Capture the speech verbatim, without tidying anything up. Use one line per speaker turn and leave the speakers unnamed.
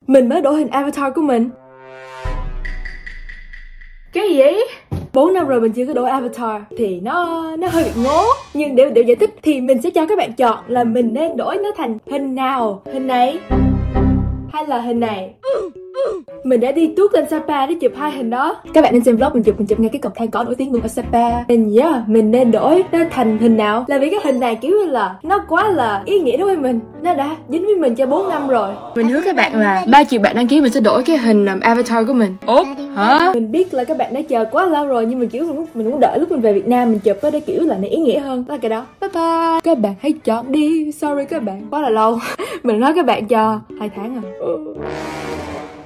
mình mới đổi hình avatar của mình.
Cái gì vậy?
bốn năm rồi mình chưa có đổi avatar thì nó nó hơi bị ngố. Nhưng để để giải thích thì mình sẽ cho các bạn chọn là mình nên đổi nó thành hình nào, hình này hay là hình này. Mình đã đi tuốt lên Sapa để chụp hai hình đó. Các bạn nên xem vlog mình chụp mình chụp ngay cái cầu thang cỏ nổi tiếng của Sapa. Nên yeah, mình nên đổi nó thành hình nào là vì cái hình này kiểu như là nó quá là ý nghĩa đối với mình. Nó đã dính với mình cho bốn năm rồi.
Mình hứa các bạn là ba triệu bạn đăng ký mình sẽ đổi cái hình um, avatar của mình. Ủa? Hả?
Mình biết là các bạn đã chờ quá lâu rồi, nhưng mà kiểu mình, mình muốn đợi lúc mình về Việt Nam mình chụp á để kiểu là nó ý nghĩa hơn. Đó là cái đó. Bye bye. Các bạn hãy chọn đi. Sorry các bạn, quá là lâu. Mình nói các bạn cho hai tháng rồi.